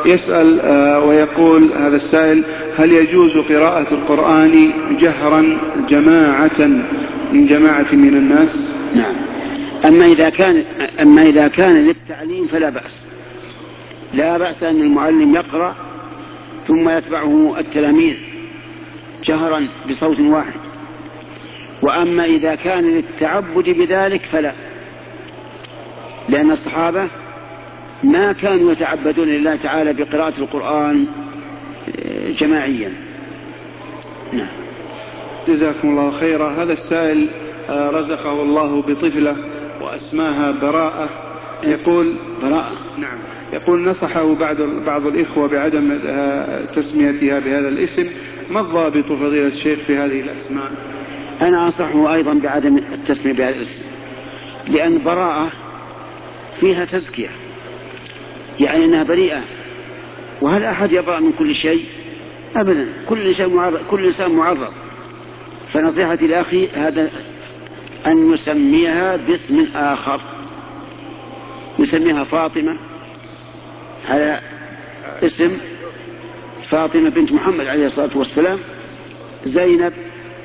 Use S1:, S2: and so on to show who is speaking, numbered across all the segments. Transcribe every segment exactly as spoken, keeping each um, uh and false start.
S1: يسأل ويقول هذا السائل: هل يجوز قراءة القرآن جهرا جماعة من جماعة من الناس؟
S2: نعم. أما إذا كان أما إذا كان للتعليم فلا بأس، لا بأس أن المعلم يقرأ ثم يتبعه التلاميذ جهرا بصوت واحد. وأما إذا كان للتعبد بذلك فلا، لأن الصحابة ما كانوا يتعبدون لله تعالى بقراءة القرآن جماعيا. نعم.
S1: جزاكم الله خيرا. هذا السائل رزقه الله بطفلة وأسماها براءة. يقول
S2: براءة.
S1: نعم. يقول: نصحه بعض بعض الإخوة بعدم تسميتها بهذا الاسم، ما الضابط فضيلة الشيخ في هذه الأسماء؟
S2: أنا أنصحه أيضا بعدم التسمية بهذا الاسم، لأن براءة فيها تزكية، يعني أنها بريئة. وهل أحد يبرأ من كل شيء؟ أبدا، كل شيء معرض، كل إنسان معرض. فنصيحتي لأخي هذا أن يسميها باسم آخر، يسميها فاطمة على اسم فاطمة بنت محمد عليه الصلاة والسلام، زينب.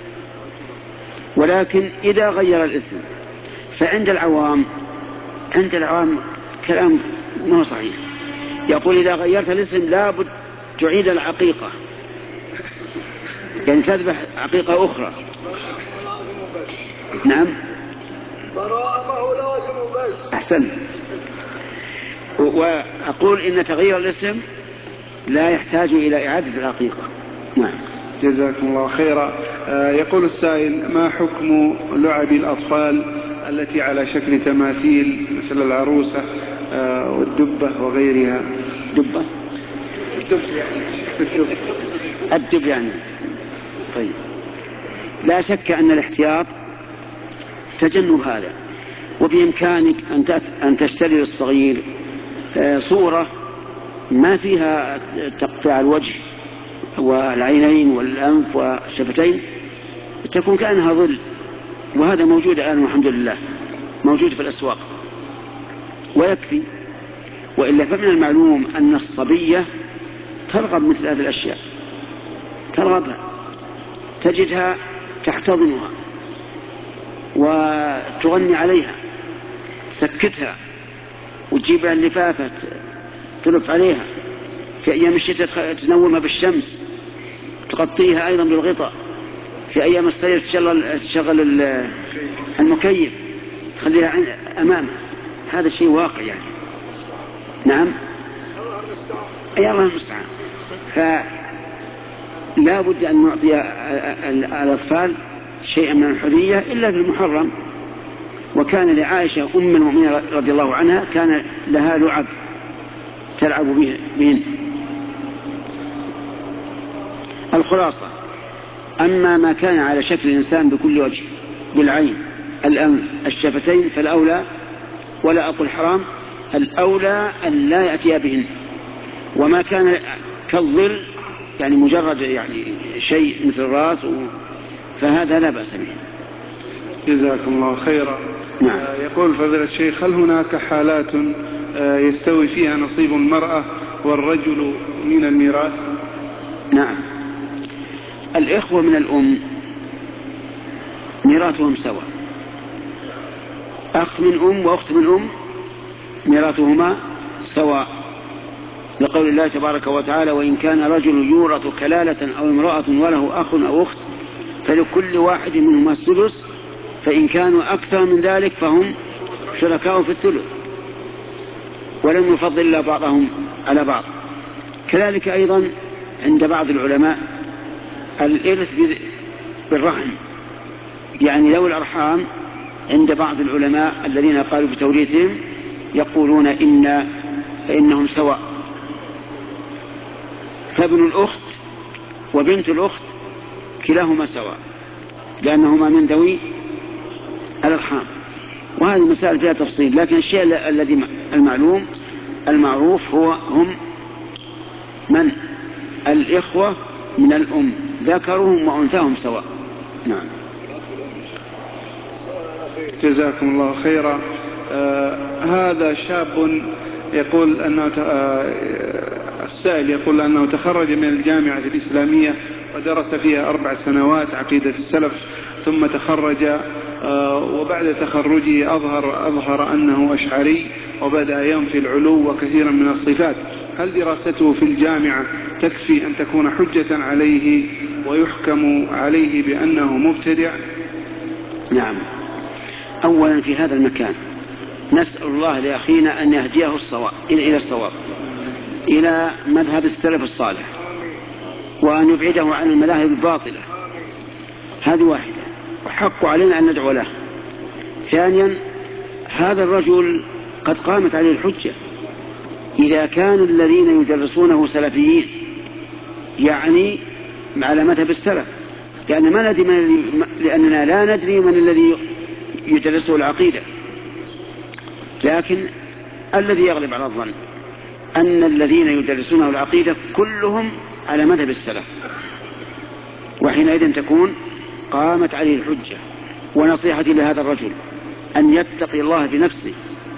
S2: ولكن إذا غير الاسم فعند العوام عند العوام كلام ما هو صحيح. يقول: إذا غيرت الاسم لابد تعيد العقيقة، يعني تذبح عقيقة أخرى. نعم. أحسن. وأقول إن تغيير الاسم لا يحتاج إلى إعادة العقيقة. نعم.
S1: جزاكم الله خيرا. آه يقول السائل: ما حكم لعب الأطفال التي على شكل تماثيل مثل العروسة آه والدبة وغيرها؟
S2: دبة؟
S1: الدب يعني الدب.
S2: الدب يعني. طيب، لا شك أن الاحتياط تجنب هذا، وبإمكانك أن تشتري للصغير صورة ما فيها تقطيع الوجه والعينين والأنف والشفتين، تكون كأنها ظل، وهذا موجود الآن والحمد لله، موجود في الأسواق ويكفي. وإلا فمن المعلوم أن الصبية ترغب مثل هذه الأشياء، ترغبها، تجدها تحتضنها وتغني عليها، تسكتها وتجيبها اللفافة تلف عليها، في أيام الشتاء تنومها بالشمس، تغطيها أيضا بالغطاء، في أيام الصيف تشغل, تشغل المكيف تخليها أمامها. هذا شيء واقع يعني. نعم. أي الله المستعان. فلا بد أن نعطي الأطفال شيئا من الحرية إلا في المحرم. وكان لعائشة أم المؤمنين رضي الله عنها كان لها لعب تلعب بهن. الخلاصة: أما ما كان على شكل الإنسان بكل وجه، بالعين، الأنف، الشفتين، فالأولى، ولا أقول حرام، الأولى أن لا يأتي بهن. وما كان كالظل يعني مجرد يعني شيء مثل الرأس فهذا لا بأس به.
S1: جزاكم الله خيرا.
S2: نعم.
S1: آه يقول فضيلة الشيخ: هل هناك حالات آه يستوي فيها نصيب المرأة والرجل من الميراث؟
S2: نعم. الإخوة من الأم ميراثهم سواء، أخ من أم وأخت من أم ميراثهما سواء، لقول الله تبارك وتعالى: وإن كان رجل يورث كلالة أو امرأة وله أخ أو أخت فلكل واحد منهما السدس، فإن كانوا أكثر من ذلك فهم شركاء في الثلث، ولم يفضل الله بعضهم على بعض. كذلك أيضا عند بعض العلماء الإرث بالرحم، يعني ذوي الأرحام عند بعض العلماء الذين قالوا بتوريثهم يقولون إن فإنهم سواء، فابن الأخت وبنت الأخت كلاهما سواء، لأنهما من ذوي الأرحام. وهذه المسائل فيها تفصيل، لكن الشيء الذي المعلوم المعروف هو هم من الإخوة من الأم، ذكرهم وأنثاهم سواء. نعم.
S1: جزاكم الله خيرا. آه هذا شاب يقول أن آه السائل يقول أنه تخرج من الجامعة الإسلامية ودرس فيها أربع سنوات عقيدة السلف، ثم تخرج وبعد تخرجه أظهر, أظهر أنه أشعري وبدأ ينفي العلو وكثيرا من الصفات. هل دراسته في الجامعة تكفي أن تكون حجة عليه ويحكم عليه بأنه مبتدع؟
S2: نعم. أولا في هذا المكان نسأل الله لأخينا أن يهديه الصواب إلى الصواب إلى مذهب السلف الصالح، وأن يبعده عن المذاهب الباطلة. هذه واحدة، وحق علينا أن ندعو له. ثانيا هذا الرجل قد قامت عليه الحجة. إذا كان الذين يدرسونه سلفيين يعني على مذهب السلف، لأن ما ندري من لأننا لا ندري من الذي يدرسه العقيدة، لكن الذي يغلب على الظن أن الذين يدرسونه العقيدة كلهم على مذهب السلف، وحينئذ تكون قامت عليه الحجة. ونصيحتي لهذا الرجل أن يتقي الله بنفسه،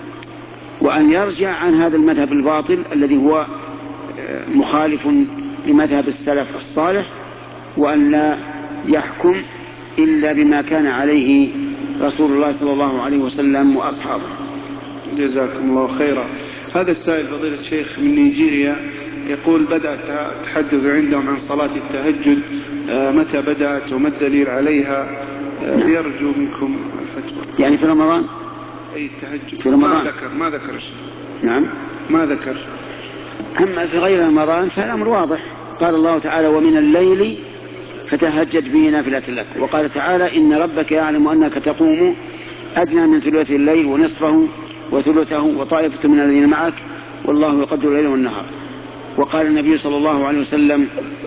S2: وأن يرجع عن هذا المذهب الباطل الذي هو مخالف لمذهب السلف الصالح، وأن لا يحكم إلا بما كان عليه رسول الله صلى الله عليه وسلم وأصحابه.
S1: جزاكم الله خيرا. هذا السائل فضيلة الشيخ من نيجيريا يقول بدأت التحدث عندهم عن صلاة التهجد، متى بدأت وما الدليل عليها؟ نعم. يرجو منكم الفتوى.
S2: يعني في رمضان؟
S1: أي التهجد
S2: في رمضان؟
S1: ما ذكر ما ذكر الشيخ.
S2: نعم
S1: ما ذكر.
S2: أما في غير رمضان فالأمر واضح. قال الله تعالى ومن الليل فتهجد به نافلة لك، وقال تعالى إن ربك يعلم أنك تقوم أدنى من ثلث الليل ونصفه وثلثه وطائفة من الذين معك والله يقدر الليل والنهار. وقال النبي صلى الله عليه وسلم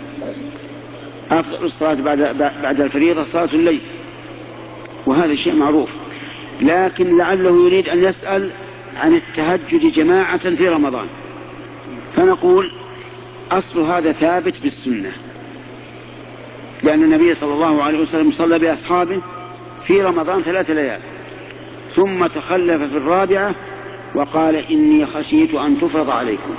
S2: أفضل الصلاة بعد, بعد الفريضة صلاة الليل، وهذا شيء معروف. لكن لعله يريد أن يسأل عن التهجد جماعة في رمضان، فنقول أصل هذا ثابت بالسنة، لأن النبي صلى الله عليه وسلم صلى بأصحابه في رمضان ثلاث ليال ثم تخلف في الرابعة وقال إني خشيت أن تفرض عليكم.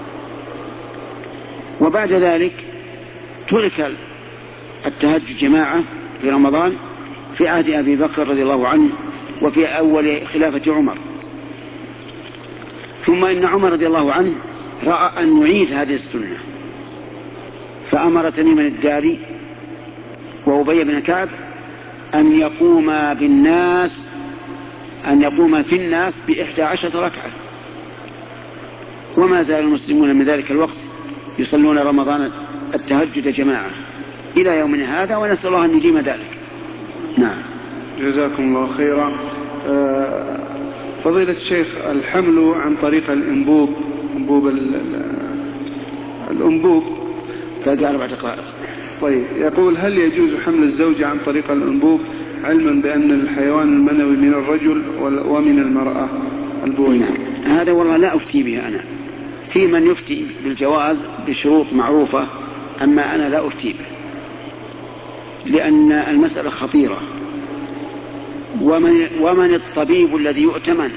S2: وبعد ذلك ترك التهجد جماعة في رمضان في عهد أبي بكر رضي الله عنه وفي أول خلافة عمر. ثم إن عمر رضي الله عنه رأى أن نعيد هذه السنة، فأمر تميم الداري وأبي بن كعب أن يقوم بالناس أن يقوم في الناس بإحدى عشرة ركعة، وما زال المسلمون من ذلك الوقت يصلون رمضان التهجد جماعة إلى يومنا هذا، ونسأل الله أن يديم ذلك. نعم.
S1: جزاكم الله خيرا. فضيلة الشيخ الحمل عن طريق الأنبوب، أنبوب الأنبوب
S2: فهذه أربعة دقائق.
S1: طيب يقول هل يجوز حمل الزوجة عن طريق الأنبوب علما بأن الحيوان المنوي من الرجل ومن المرأة البويض؟
S2: نعم. هذا والله لا أفتي به أنا، في من يفتي بالجواز بشروط معروفة، أما أنا لا أفتي به لأن المسألة خطيرة. ومن, ومن الطبيب الذي يؤتمن؟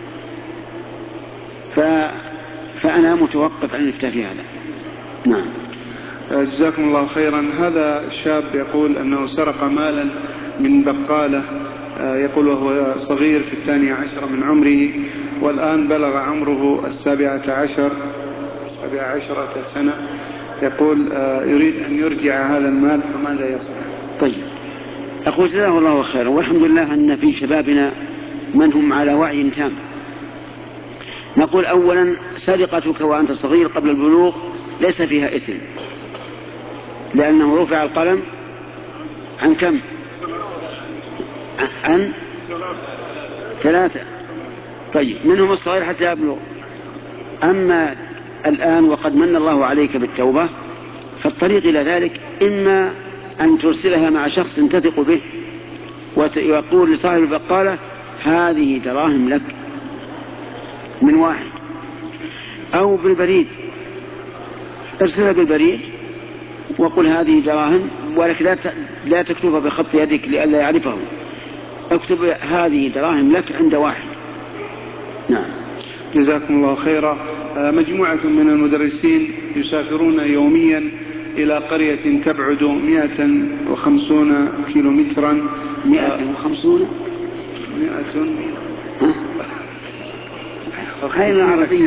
S2: ف... فأنا متوقف عن الافتاء في هذا. نعم.
S1: جزاكم الله خيرا. هذا شاب يقول أنه سرق مالا من بقالة، يقول وهو صغير في الثانية عشر من عمره، والآن بلغ عمره السابعة عشر السابعة عشرة سنة. يقول يريد أن يرجع هذا المال، فماذا يصنع؟
S2: طيب أقول جزاه الله خيرا، والحمد لله أن في شبابنا من هم على وعي تام. نقول أولا سرقتك وأنت صغير قبل البلوغ ليس فيها إثم، لأنه رفع القلم عن كم؟ عن ثلاثة. طيب منهم الصغير حتى يبلغ. أما الآن وقد من الله عليك بالتوبة، فالطريق إلى ذلك إما أن ترسلها مع شخص تثق به ويقول لصاحب البقالة هذه دراهم لك من واحد، أو بالبريد ارسلها بالبريد وقل هذه دراهم، ولكن لا تكتبها بخط يدك لئلا يعرفه، اكتب هذه دراهم لك عند واحد. نعم.
S1: جزاكم الله خيرا. مجموعة من المدرسين يسافرون يوميا إلى قرية تبعد مئة وخمسون كيلو مترا.
S2: مئة وخمسون
S1: مئة
S2: هاي عربية.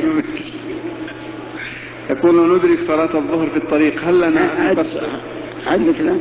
S1: يقول ندرك صلاة الظهر في الطريق، هل لنا أن نقصر؟
S2: عد كلام.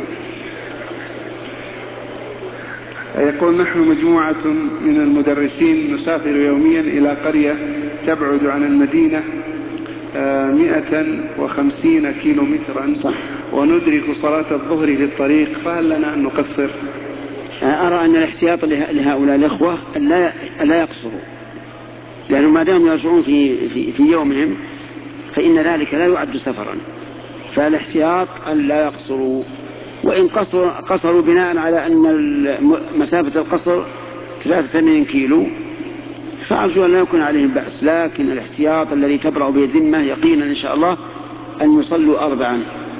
S1: يقول نحن مجموعة من المدرسين نسافر يوميا إلى قرية تبعد عن المدينة مئة وخمسين كيلو مترا،
S2: صح،
S1: وندرك صلاة الظهر في الطريق، فهل لنا أن نقصر؟
S2: أرى أن الاحتياط لهؤلاء الأخوة لا لا يقصروا، لأنهم ما دام يرجعون في, في, في يومهم فإن ذلك لا يعد سفرا، فالاحتياط أن لا يقصروا. وإن قصروا, قصروا بناء على أن مسافة القصر ثلاثة وثمانين كيلو فأرجو أن لا يكون عليهم بأس، لكن الاحتياط الذي تبرأ به الذمة يقينا إن شاء الله أن يصلوا أربعا.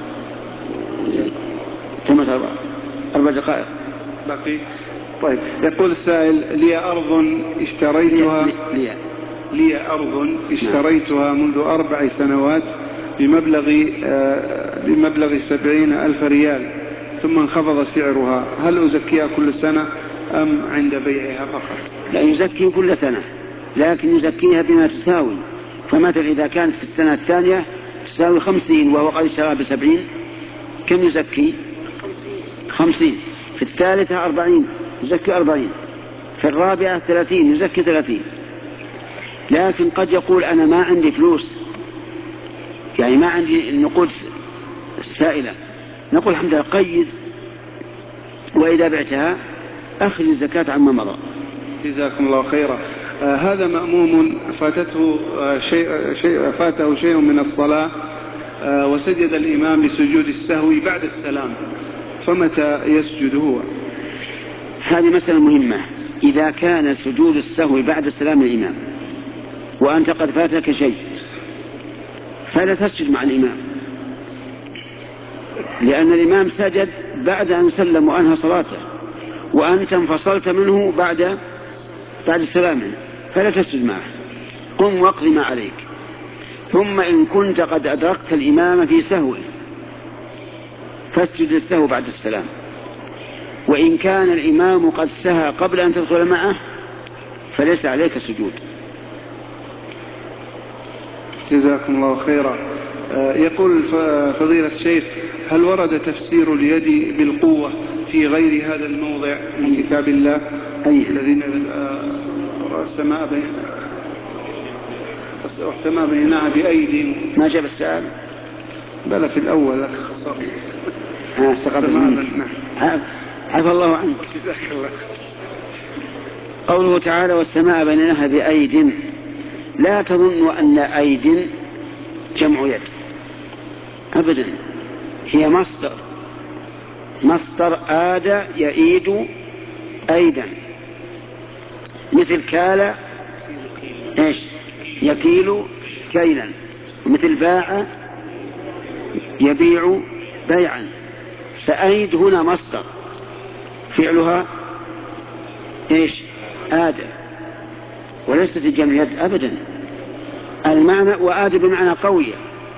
S2: تمت أربع أربع دقائق
S1: باقي. طيب، يقول السائل لي أرض اشتريتها
S2: لي,
S1: لي أرض اشتريتها منذ أربع سنوات بمبلغ آه بمبلغ سبعين ألف ريال، ثم انخفض سعرها، هل أزكيها كل سنة أم عند بيعها فقط؟
S2: لا يزكي كل سنة، لكن يزكيها بما تساوي. فمثلا إذا كانت في السنة الثانية تساوي خمسين وهو قد اشتراها بسبعين، كم يزكي؟ خمسين. في الثالثة أربعين يزكي أربعين. في الرابعة ثلاثين يزكي ثلاثين. لكن قد يقول أنا ما عندي فلوس، يعني ما عندي النقود السائلة، نقول الحمد لله قيد، وإذا بعتها أخذ الزكاة عما مضى.
S1: جزاكم الله خيرا. آه هذا مأموم فاتته آه شيء, شيء فاته شيء من الصلاة آه وسجد الإمام لسجود السهو بعد السلام، فمتى يسجد هو؟
S2: هذه مسألة مهمة. إذا كان سجود السهو بعد السلام الإمام وأنت قد فاتك شيء فلا تسجد مع الإمام، لأن الإمام سجد بعد أن سلم وأنهى صلاته، وأنت انفصلت منه بعد بعد سلامه، فلا تسجد معه، قم واقض ما عليك. ثم إن كنت قد أدركت الإمام في سهوه فاسجد السهو بعد السلام. وإن كان الإمام قد سهى قبل أن تدخل معه فليس عليك سجود.
S1: جزاكم الله خيرا. يقول فضيلة الشيخ هل ورد تفسير اليد بالقوة في غير هذا الموضع من كتاب الله؟
S2: أي
S1: الذين السماء بين السماء بينها بأيدي.
S2: ما جاب السؤال؟
S1: بلى في الأول
S2: ها استقبل منك. عفى الله عنك.
S1: جزاك الله.
S2: قوله تعالى والسماء بينها بأيد، لا تظن أن أيد جمع يد أبدا، هي مصدر مصدر آد يئيد أيدا، مثل كال إيش يكيل كيلا، مثل باع يبيع بيعا. فأيد هنا مصدر فعلها إيش آد، وليست الجمع يد أبدا. المعنى وآد بمعنى قوية،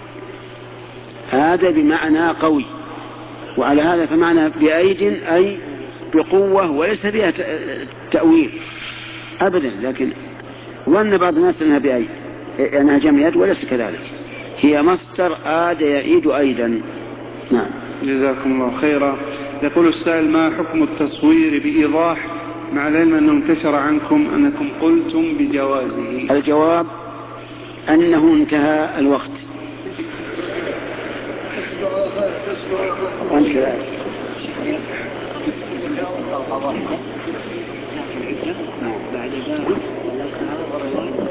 S2: آد بمعنى قوي، وعلى هذا فمعنى بأيد أي بقوة، وليس بها تأويل أبدا. لكن وأن بعض الناس أنها بأيد أنها جمع يد، وليس كذلك، هي مصدر آد يأيد أيضا. نعم.
S1: جزاكم الله خيرا. يقول السائل ما حكم التصوير بإيضاح مع العلم أنه انتشر عنكم أنكم قلتم بجوازه؟
S2: الجواب أنه انتهى الوقت. وأنت